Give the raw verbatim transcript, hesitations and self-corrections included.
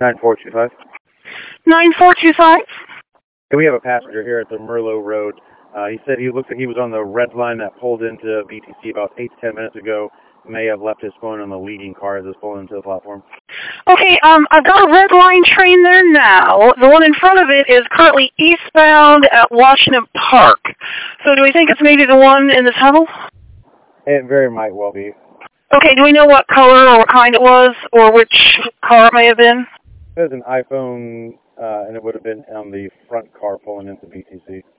nine four two five. nine four two five? And we have a passenger here at the Merlot Road. Uh, he said he looked like he was on the red line that pulled into B T C about eight to ten minutes ago. May have left his phone on the leading car as it's pulling into the platform. Okay, um, I've got a red line train there now. The one in front of it is currently eastbound at Washington Park. So do we think it's maybe the one in the tunnel? It very might well be. Okay, do we know what color or what kind it was, or which car it may have been? It was an iPhone, uh, and it would have been on the front car pulling into B T C.